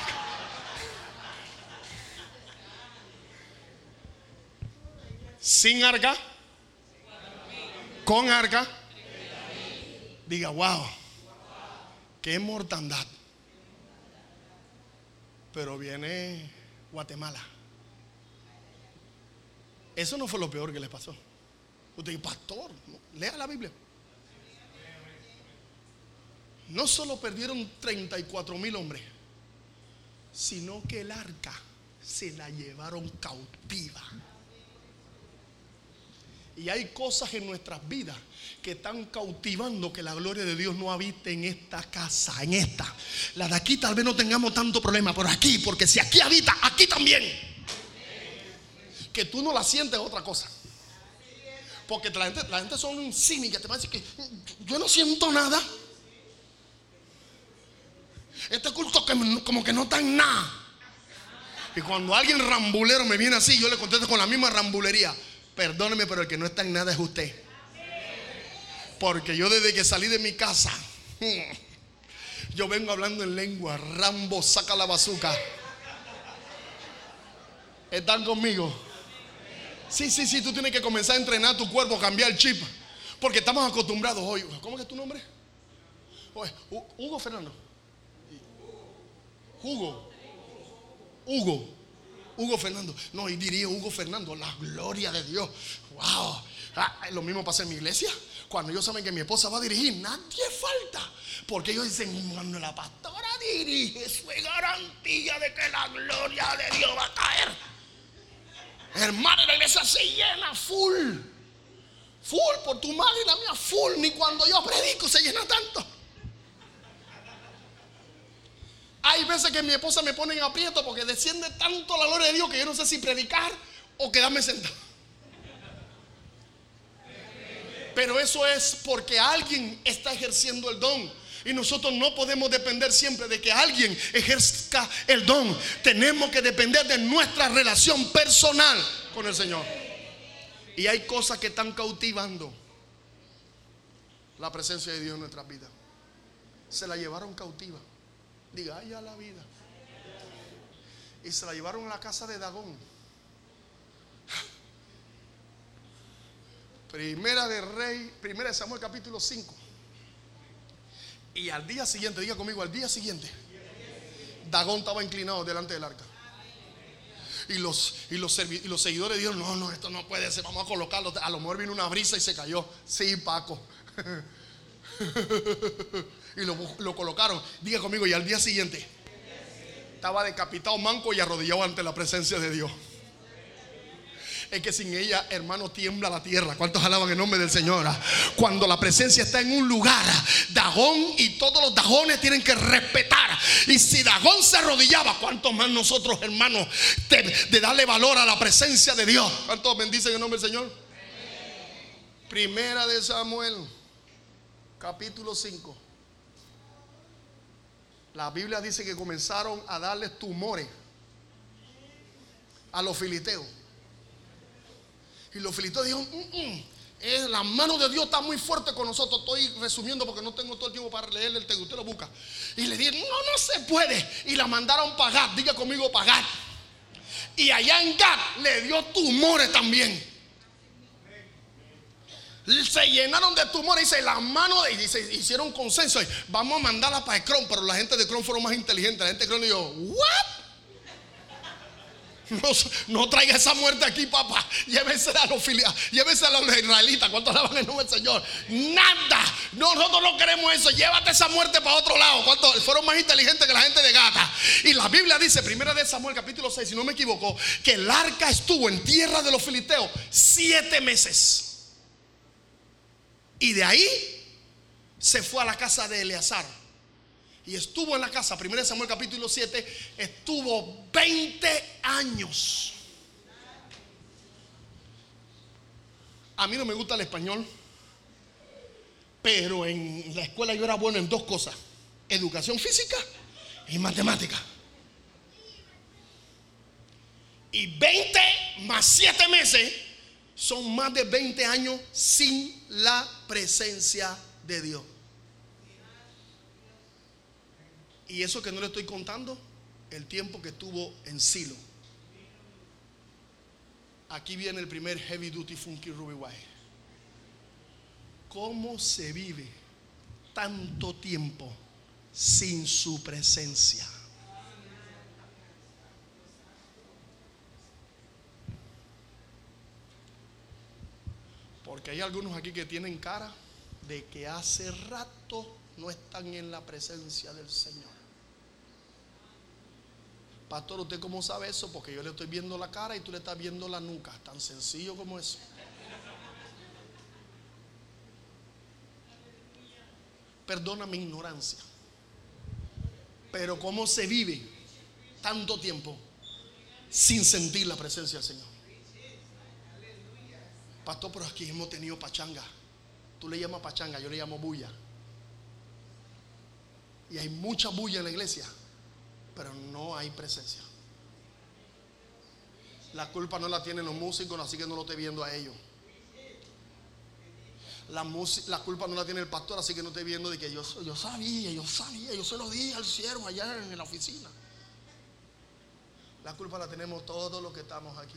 Sin arca, con arca. Diga: wow, qué mortandad. Pero viene Guatemala. Eso no fue lo peor que les pasó. Usted dice: pastor, lea la Biblia. No solo perdieron 34,000 hombres, sino que el arca se la llevaron cautiva. Y hay cosas en nuestras vidas que están cautivando que la gloria de Dios no habite en esta casa, en esta. La de aquí tal vez no tengamos tanto problema, pero aquí, porque si aquí habita, aquí también. Que tú no la sientes es otra cosa. Porque la gente son cínicas, te va a decir que yo no siento nada. Este culto como que no está en nada. Y cuando alguien rambulero me viene así, yo le contesto con la misma rambulería: perdóneme, pero el que no está en nada es usted. Porque yo desde que salí de mi casa, yo vengo hablando en lengua. Rambo saca la bazuca. ¿Están conmigo? Sí, tú tienes que comenzar a entrenar tu cuerpo, cambiar el chip. Porque estamos acostumbrados hoy. ¿Cómo es tu nombre? Hugo Fernando. Hugo Fernando. No, y diría Hugo Fernando, la gloria de Dios. Wow. Lo mismo pasa en mi iglesia. Cuando ellos saben que mi esposa va a dirigir, nadie falta. Porque ellos dicen: cuando la pastora dirige, eso es garantía de que la gloria de Dios va a caer. Hermano, la iglesia se llena full. Full, por tu madre y la mía, full. Ni cuando yo predico se llena tanto. Hay veces que mi esposa me pone en aprieto porque desciende tanto la gloria de Dios que yo no sé si predicar o quedarme sentado. Pero eso es porque alguien está ejerciendo el don. Y nosotros no podemos depender siempre de que alguien ejerza el don. Tenemos que depender de nuestra relación personal con el Señor. Y hay cosas que están cautivando la presencia de Dios en nuestras vidas. Se la llevaron cautiva. Diga: ay, a la vida. Y se la llevaron a la casa de Dagón. Primera de Samuel capítulo 5. Y al día siguiente, diga conmigo, al día siguiente, Dagón estaba inclinado delante del arca. Y los seguidores dijeron: no, esto no puede ser, vamos a colocarlo. A lo mejor vino una brisa y se cayó. Sí, Paco. Y lo colocaron. Diga conmigo, y al día siguiente estaba decapitado, manco y arrodillado ante la presencia de Dios. Es que sin ella, hermano, tiembla la tierra. ¿Cuántos alaban el nombre del Señor? Cuando la presencia está en un lugar, Dagón y todos los Dagones tienen que respetar. Y si Dagón se arrodillaba, ¿cuántos más nosotros, hermanos, de darle valor a la presencia de Dios? ¿Cuántos bendicen el nombre del Señor? Primera de Samuel capítulo 5. La Biblia dice que comenzaron a darles tumores a los filisteos. Y los filisteos dijeron: la mano de Dios está muy fuerte con nosotros. Estoy resumiendo porque no tengo todo el tiempo para leerle el texto. Usted lo busca. Y le dijeron: no se puede. Y la mandaron para Gat. Diga conmigo, para Gat. Y allá en Gat le dio tumores también. Se llenaron de tumores. Y la mano de, y se hicieron consenso. Vamos a mandarla para Ecrón. Pero la gente de Ecrón fueron más inteligentes. La gente de Ecrón dijo: ¿what? No traiga esa muerte aquí, papá. Llévese a los israelitas. ¿Cuántos alaban el nombre del Señor? Nada. Nosotros no queremos eso. Llévate esa muerte para otro lado. ¿Cuántos fueron más inteligentes que la gente de Gata? Y la Biblia dice, primera de Samuel capítulo 6, si no me equivoco, que el arca estuvo en tierra de los filisteos 7 meses. Y de ahí se fue a la casa de Eleazar. Y estuvo en la casa, 1 Samuel capítulo 7, estuvo 20 años. A mí no me gusta el español, pero en la escuela yo era bueno en 2 cosas: educación física y matemática. Y 20 más 7 meses son más de 20 años sin la presencia de Dios. Y eso que no le estoy contando, el tiempo que estuvo en Silo. Aquí viene el primer heavy duty funky Ruby White. ¿Cómo se vive tanto tiempo sin su presencia? Porque hay algunos aquí que tienen cara de que hace rato no están en la presencia del Señor. Pastor, ¿usted cómo sabe eso? Porque yo le estoy viendo la cara y tú le estás viendo la nuca. Tan sencillo como eso. Perdona mi ignorancia, pero ¿cómo se vive tanto tiempo sin sentir la presencia del Señor? Pastor, pero aquí hemos tenido pachanga. Tú le llamas pachanga, yo le llamo bulla. Y hay mucha bulla en la iglesia, pero no hay presencia. La culpa no la tienen los músicos, así que no lo estoy viendo a ellos. La culpa no la tiene el pastor, así que no estoy viendo de que yo sabía, yo se lo dije al siervo allá en la oficina. La culpa la tenemos todos los que estamos aquí.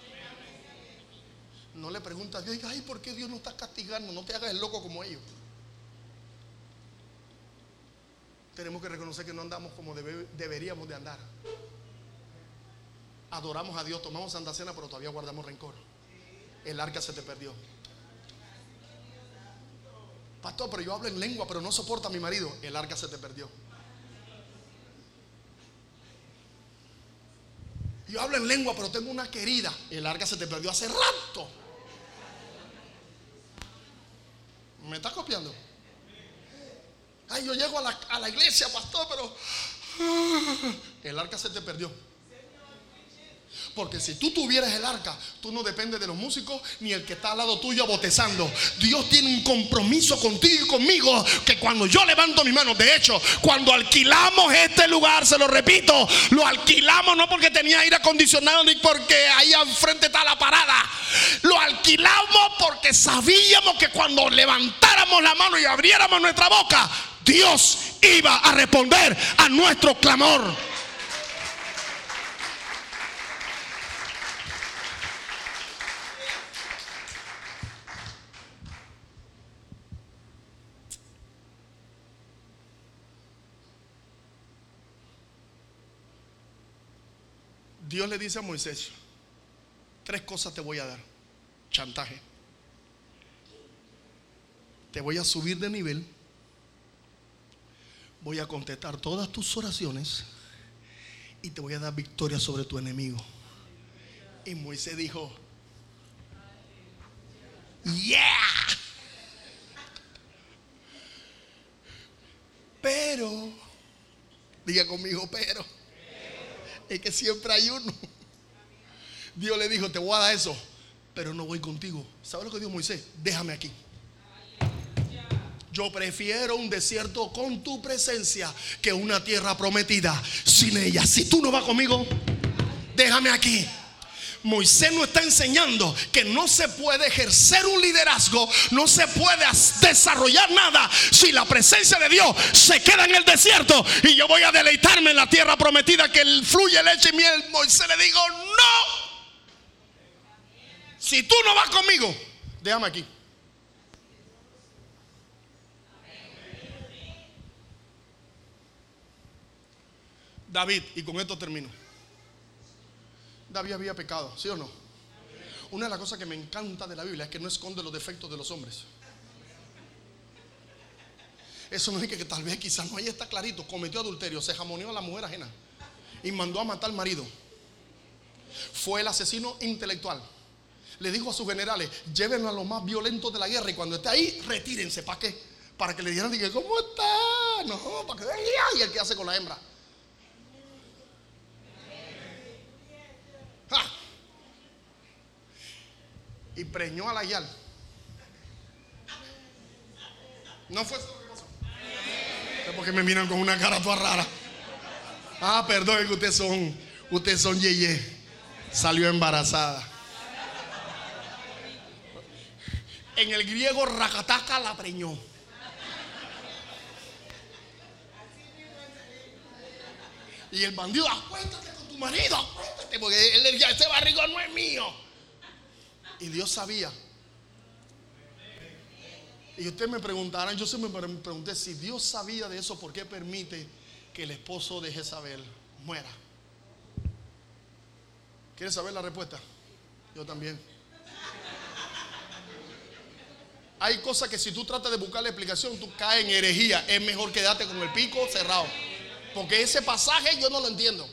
No le preguntas a Dios, ay, ¿por qué Dios no está castigando? No te hagas el loco como ellos. Tenemos que reconocer que no andamos como deberíamos de andar. Adoramos a Dios, tomamos Santa Cena, pero todavía guardamos rencor. El arca se te perdió. Pastor, pero yo hablo en lengua, pero no soporta a mi marido. El arca se te perdió. Yo hablo en lengua, pero tengo una querida. El arca se te perdió hace rato. ¿Me estás copiando? Ay, yo llego a la iglesia, pastor, pero el arca se te perdió. Porque si tú tuvieras el arca, tú no dependes de los músicos ni el que está al lado tuyo botezando. Dios tiene un compromiso contigo y conmigo, que cuando yo levanto mi mano, de hecho, cuando alquilamos este lugar, se lo repito, lo alquilamos no porque tenía aire acondicionado ni porque ahí al frente está la parada. Lo alquilamos porque sabíamos que cuando levantáramos la mano y abriéramos nuestra boca, Dios iba a responder a nuestro clamor. Dios le dice a Moisés: 3 cosas te voy a dar. Chantaje. Te voy a subir de nivel. Voy a contestar todas tus oraciones. Y te voy a dar victoria sobre tu enemigo. Y Moisés dijo: yeah. Pero, diga conmigo, pero. Es que siempre hay uno. Dios le dijo: te voy a dar eso, pero no voy contigo. ¿Sabes lo que dijo Moisés? Déjame aquí. Yo prefiero un desierto con tu presencia que una tierra prometida sin ella. Si tú no vas conmigo, déjame aquí. Moisés nos está enseñando que no se puede ejercer un liderazgo, no se puede desarrollar nada si la presencia de Dios se queda en el desierto y yo voy a deleitarme en la tierra prometida que fluye leche y miel. Moisés le dijo: no. Si tú no vas conmigo, déjame aquí. David, y con esto termino. David había pecado, ¿sí o no? Una de las cosas que me encanta de la Biblia es que no esconde los defectos de los hombres. Eso no es que tal vez quizás no, ahí está clarito. Cometió adulterio, se jamoneó a la mujer ajena y mandó a matar al marido. Fue el asesino intelectual. Le dijo a sus generales: llévenlo a los más violentos de la guerra, y cuando esté ahí, retírense. ¿Para qué? Para que le dijeran, ¿cómo está? No, para que vean. ¿Y el que hace con la hembra? ¡Ja! Y preñó a la yal. No fue eso lo que pasó. Es porque me miran con una cara toda rara. Ah, perdón, es que ustedes son yeye. Salió embarazada. En el griego, racataca la preñó. Y el bandido: acuéstate con tu marido, acuéstate, porque él decía: ese barrigón no es mío. Y Dios sabía. Y ustedes me preguntarán, yo siempre me pregunté, si Dios sabía de eso, ¿por qué permite que el esposo de Jezabel muera? ¿Quieres saber la respuesta? Yo también. Hay cosas que si tú tratas de buscar la explicación, tú caes en herejía. Es mejor quedarte con el pico cerrado, porque ese pasaje yo no lo entiendo.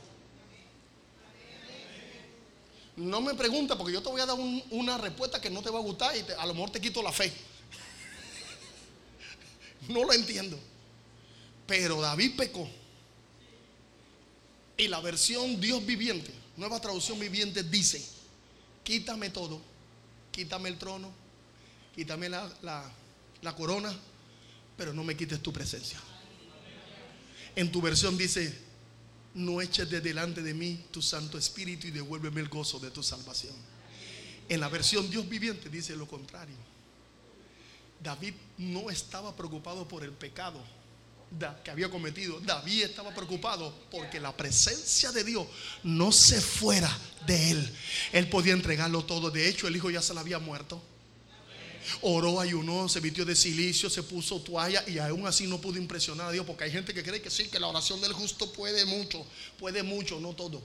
No me pregunta, porque yo te voy a dar una respuesta que no te va a gustar y a lo mejor te quito la fe. No lo entiendo. Pero David pecó. Y la versión Dios viviente, Nueva Traducción Viviente, dice: quítame todo, quítame el trono, quítame la corona, pero no me quites tu presencia. En tu versión dice: no eches de delante de mí tu Santo Espíritu y devuélveme el gozo de tu salvación. En la versión Dios viviente dice lo contrario. David no estaba preocupado por el pecado que había cometido. David estaba preocupado porque la presencia de Dios no se fuera de él. Él podía entregarlo todo. De hecho, el hijo ya se le había muerto. Oró, ayunó, se vistió de cilicio, se puso toalla, y aún así no pudo impresionar a Dios, porque hay gente que cree que sí, que la oración del justo puede mucho, no todo.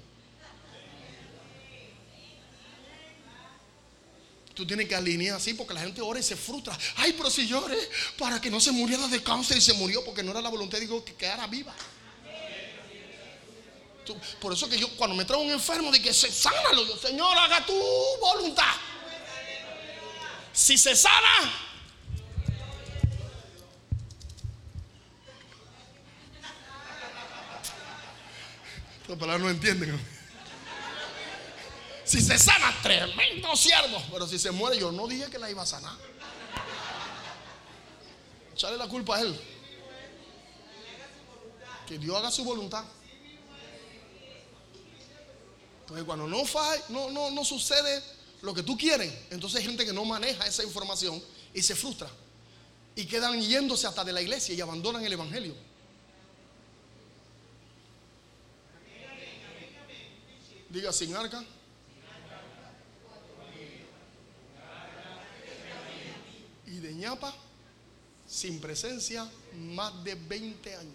Tú tienes que alinear así, porque la gente ora y se frustra. Ay, pero si yo oré para que no se muriera de cáncer y se murió porque no era la voluntad de Dios que quedara viva. Por eso que yo, cuando me trae un enfermo, de que se sánalo, yo: Señor, haga tu voluntad. Si se sana, las palabras no entienden. Si se sana, tremendo siervo. Pero si se muere, yo no dije que la iba a sanar. Echarle la culpa a él. Que Dios haga su voluntad. Entonces, cuando no sucede lo que tú quieres, entonces hay gente que no maneja esa información y se frustra y quedan yéndose hasta de la iglesia y abandonan el evangelio. Diga: sin arca, y de ñapa, sin presencia, más de 20 años.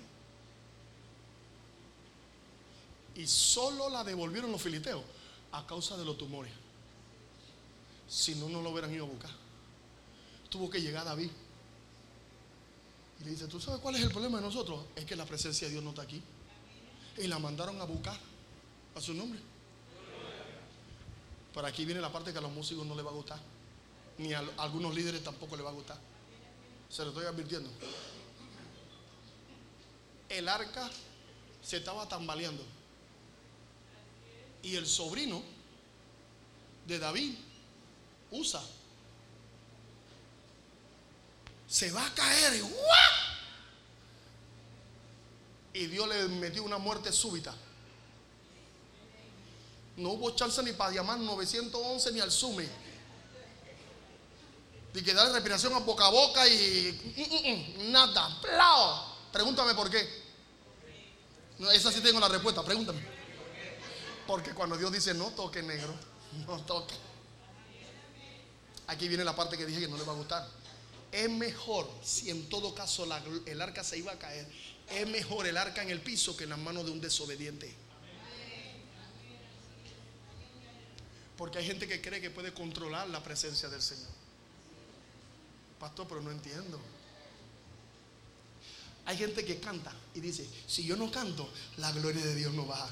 Y solo la devolvieron los filisteos a causa de los tumores. Si no, no lo hubieran ido a buscar. Tuvo que llegar David y le dice: ¿tú sabes cuál es el problema de nosotros? Es que la presencia de Dios no está aquí. Y la mandaron a buscar a su nombre. Por aquí viene la parte que a los músicos no les va a gustar, ni a algunos líderes tampoco les va a gustar. Se lo estoy advirtiendo. El arca se estaba tambaleando, y el sobrino de David, Usa, se va a caer. Y Dios le metió una muerte súbita. No hubo chance ni para llamar 911 ni al SUME, y que darle respiración a boca y nada. ¡Plao! Pregúntame por qué. No, esa sí tengo la respuesta, pregúntame. Porque cuando Dios dice: no toque, negro, no toque. Aquí viene la parte que dije que no le va a gustar. Es mejor, si en todo caso el arca se iba a caer, es mejor el arca en el piso que en las manos de un desobediente. Porque hay gente que cree que puede controlar la presencia del Señor. Pastor, pero no entiendo. Hay gente que canta y dice, si yo no canto, la gloria de Dios no baja.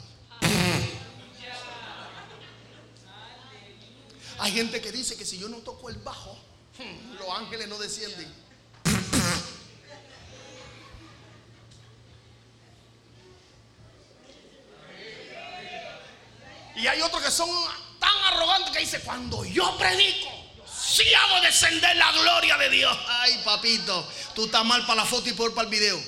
Hay gente que dice que si yo no toco el bajo, los ángeles no descienden. Y hay otros que son tan arrogantes que dicen, cuando yo predico, sí hago descender la gloria de Dios. Ay, papito, tú estás mal para la foto y peor para el video.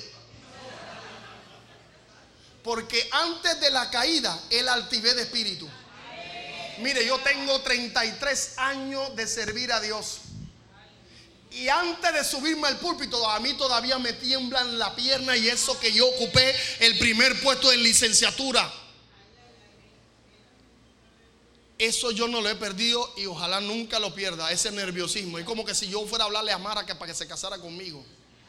Porque antes de la caída, el altivez de espíritu. Mire, yo tengo 33 años de servir a Dios. Y antes de subirme al púlpito, a mí todavía me tiemblan la pierna. Y eso que yo ocupé el primer puesto en licenciatura. Eso yo no lo he perdido y ojalá nunca lo pierda, ese nerviosismo. Es como que si yo fuera a hablarle a Mara para que se casara conmigo.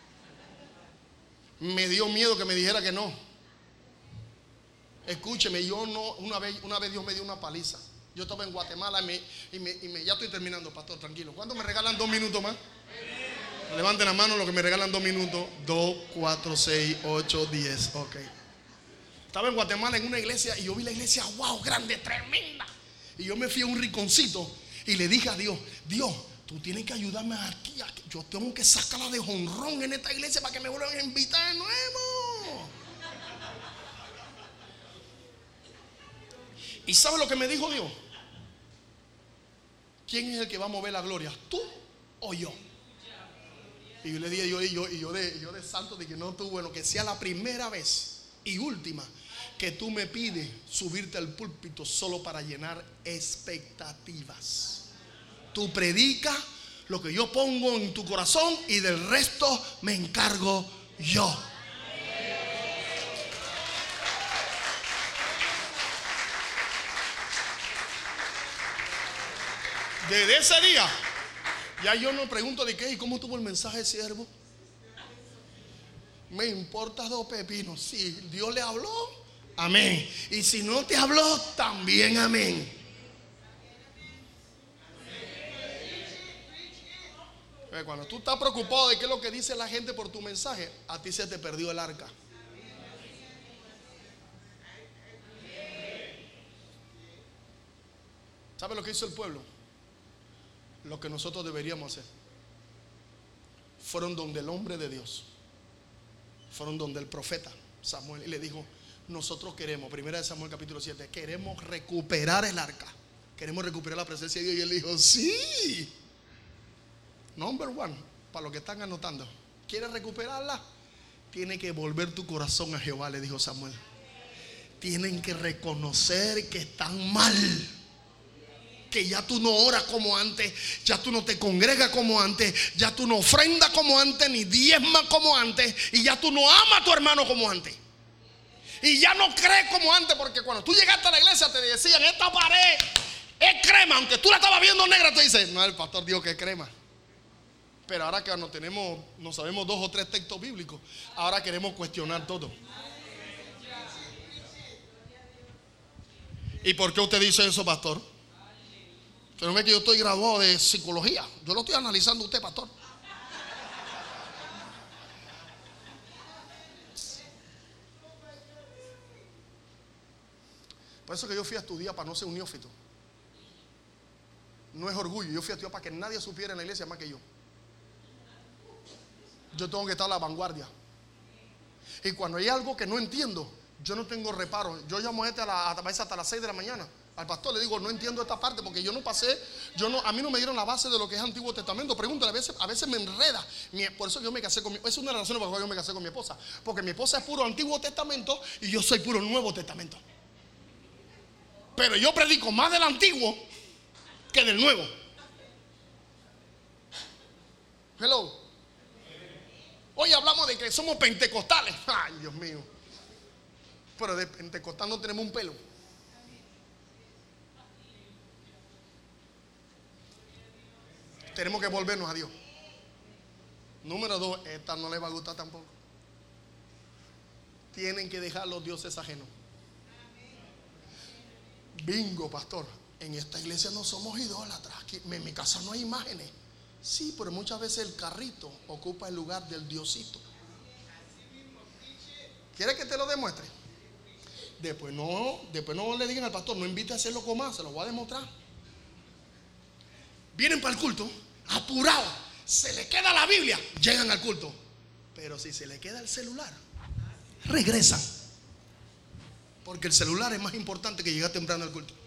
Me dio miedo que me dijera que no. Escúcheme, yo no, una vez Dios me dio una paliza. Yo estaba en Guatemala ya estoy terminando, pastor, tranquilo. ¿Cuánto me regalan 2 minutos más? Levanten la mano los que me regalan 2 minutos. 2, 4, 6, 8, 10. Ok. Estaba en Guatemala en una iglesia y yo vi la iglesia, wow, grande, tremenda. Y yo me fui a un rinconcito y le dije a Dios, Dios, tú tienes que ayudarme aquí. Yo tengo que sacarla de jonrón en esta iglesia para que me vuelvan a invitar de nuevo. ¿Y sabe lo que me dijo Dios? ¿Quién es el que va a mover la gloria? ¿Tú o yo? Y yo le dije, yo de santo, de que no, tú, bueno, que sea la primera vez y última que tú me pides subirte al púlpito solo para llenar expectativas. Tú predicas lo que yo pongo en tu corazón y del resto me encargo yo. Desde ese día ya yo no pregunto de qué y cómo tuvo el mensaje de siervo. Me importa 2 pepinos. Si Dios le habló, amén. Y si no te habló, también amén. Cuando tú estás preocupado de qué es lo que dice la gente por tu mensaje, a ti se te perdió el arca. ¿Sabe lo que hizo el pueblo? Lo que nosotros deberíamos hacer. Fueron donde el hombre de Dios, fueron donde el profeta Samuel y le dijo, nosotros queremos, 1 Samuel capítulo 7, queremos recuperar el arca, queremos recuperar la presencia de Dios. Y él dijo, sí. Number 1, para los que están anotando, ¿quieres recuperarla? Tiene que volver tu corazón a Jehová, le dijo Samuel. Tienen que reconocer que están mal, que ya tú no oras como antes, ya tú no te congregas como antes, ya tú no ofrendas como antes, ni diezmas como antes, y ya tú no amas a tu hermano como antes, y ya no crees como antes. Porque cuando tú llegaste a la iglesia te decían, esta pared es crema, aunque tú la estabas viendo negra, tú dices, no, el pastor dijo que es crema. Pero ahora que no sabemos 2 o 3 textos bíblicos, ahora queremos cuestionar todo. ¿Y por qué usted dice eso, pastor? Pero no es que yo estoy graduado de psicología. Yo lo estoy analizando a usted, pastor. Por eso que yo fui a estudiar para no ser un neófito. No es orgullo. Yo fui a estudiar para que nadie supiera en la iglesia más que yo. Yo tengo que estar a la vanguardia. Y cuando hay algo que no entiendo, yo no tengo reparo. Yo llamo a veces hasta las 6 de la mañana. Al pastor le digo, no entiendo esta parte porque yo no pasé, a mí no me dieron la base de lo que es Antiguo Testamento. Pregúntale, a veces me enreda. Por eso yo me casé con mi esposa. Es una de las razones por las cuales yo me casé con mi esposa. Porque mi esposa es puro Antiguo Testamento y yo soy puro Nuevo Testamento. Pero yo predico más del Antiguo que del Nuevo. Hello. Hoy hablamos de que somos pentecostales. Ay, Dios mío. Pero de pentecostal no tenemos un pelo. Tenemos que volvernos a Dios. Número 2, esta no les va a gustar tampoco. Tienen que dejar los dioses ajenos. Bingo, pastor. en esta iglesia no somos idólatras, aquí, en mi casa no hay imágenes. Sí, pero muchas veces el carrito ocupa el lugar del diosito. ¿Quiere que te lo demuestre? Después no le digan al pastor, no invite a hacerlo con más, se lo voy a demostrar. Vienen para el culto, apurados, se le queda la Biblia, llegan al culto. Pero si se le queda el celular, regresan. Porque el celular es más importante que llegar temprano al culto.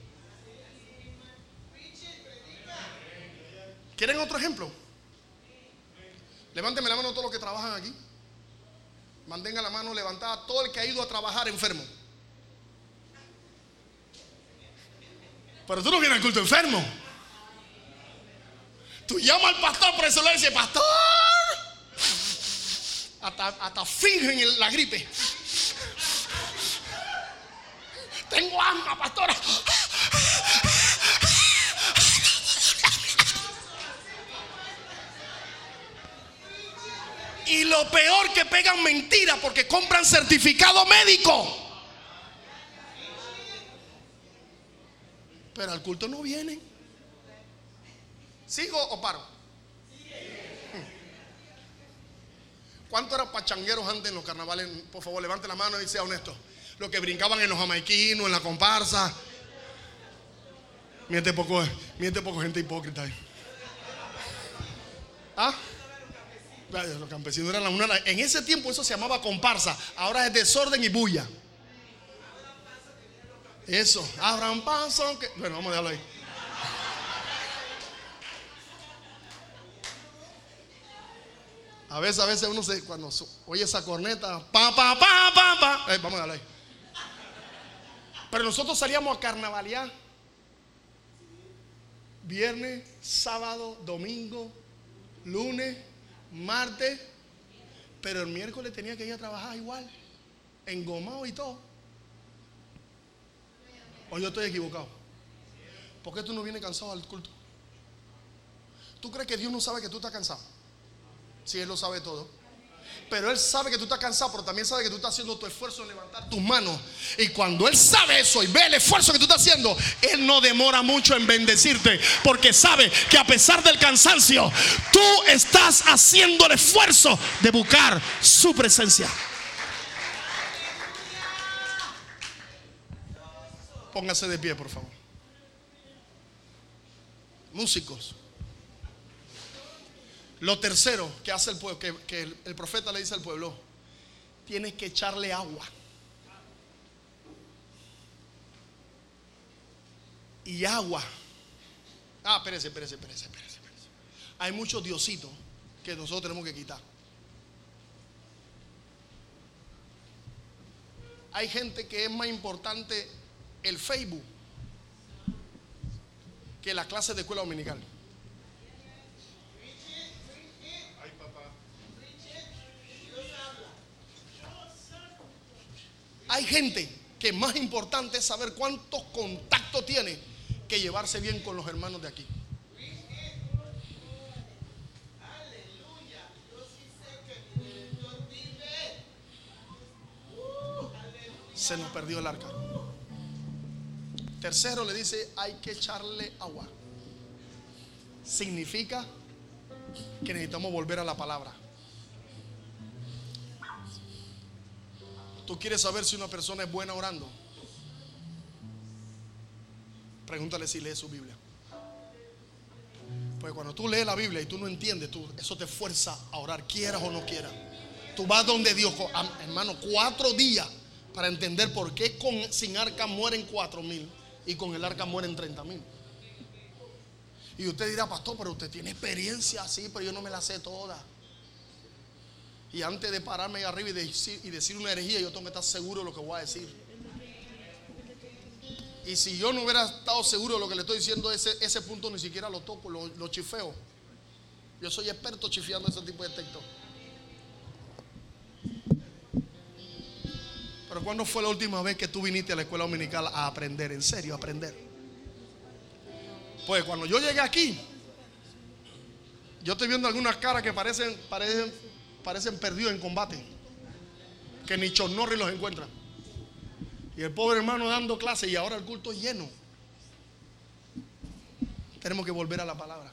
¿Quieren otro ejemplo? Levánteme la mano todos los que trabajan aquí. Mantenga la mano levantada todo el que ha ido a trabajar enfermo. Pero tú no vienes al culto enfermo. Tú llamas al pastor por el celular y dices, pastor. Hasta fingen la gripe. Tengo asma, pastora. Y lo peor, que pegan mentiras porque compran certificado médico. Pero al culto no vienen. ¿Sigo o paro? ¿Cuántos eran pachangueros antes en los carnavales? Por favor, levante la mano y sea honesto. Los que brincaban en los jamaiquinos, en la comparsa. Miente poco gente hipócrita ahí. ¿Ah? Los campesinos eran en ese tiempo eso se llamaba comparsa. Ahora es desorden y bulla. Eso, abran paso. Bueno, vamos a dejarlo ahí. A veces uno cuando oye esa corneta, vamos a dejarlo ahí. Pero nosotros salíamos a carnavalear viernes, sábado, domingo, lunes, martes. Pero el miércoles tenía que ir a trabajar igual, engomado y todo. ¿O yo estoy equivocado? ¿Por qué tú no vienes cansado al culto? ¿Tú crees que Dios no sabe que tú estás cansado? Sí, Él lo sabe todo. Pero Él sabe que tú estás cansado, pero también sabe que tú estás haciendo tu esfuerzo en levantar tus manos. Y cuando Él sabe eso y ve el esfuerzo que tú estás haciendo, Él no demora mucho en bendecirte, porque sabe que a pesar del cansancio, tú estás haciendo el esfuerzo de buscar su presencia. Póngase de pie, por favor. Músicos. Lo tercero que hace el pueblo, que el profeta le dice al pueblo: tienes que echarle agua. Y agua. Espérese. Hay muchos diositos que nosotros tenemos que quitar. Hay gente que es más importante el Facebook que la clase de escuela dominical. Hay gente que más importante es saber cuántos contactos tiene que llevarse bien con los hermanos de aquí. Se nos perdió el arca. Tercero, le dice: hay que echarle agua. Significa que necesitamos volver a la palabra. ¿Tú quieres saber si una persona es buena orando? Pregúntale si lee su Biblia. Pues cuando tú lees la Biblia y tú no entiendes, eso te fuerza a orar, quieras o no quieras. Tú vas donde Dios, hermano, 4 días para entender por qué sin arca mueren 4,000 y con el arca mueren 30,000. Y usted dirá: pastor, pero usted tiene experiencia. Sí, pero yo no me la sé toda. Y antes de pararme ahí arriba y decir una herejía, yo tengo que estar seguro de lo que voy a decir. Y si yo no hubiera estado seguro de lo que le estoy diciendo, ese punto ni siquiera lo toco, lo chifeo. Yo soy experto chifiando ese tipo de textos. Pero ¿cuándo fue la última vez que tú viniste a la escuela dominical a aprender? En serio, a aprender. Pues cuando yo llegué aquí, yo estoy viendo algunas caras que parecen perdidos en combate, que ni Chuck Norris los encuentra. Y el pobre hermano dando clase, y ahora el culto es lleno. Tenemos que volver a la palabra.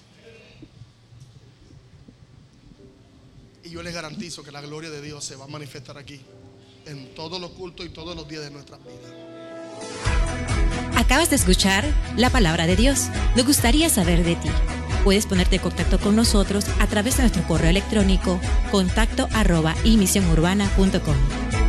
Y yo les garantizo que la gloria de Dios se va a manifestar aquí en todos los cultos y todos los días de nuestras vidas. Acabas de escuchar la palabra de Dios. Nos gustaría saber de ti. Puedes ponerte en contacto con nosotros a través de nuestro correo electrónico contacto@imisionurbana.com.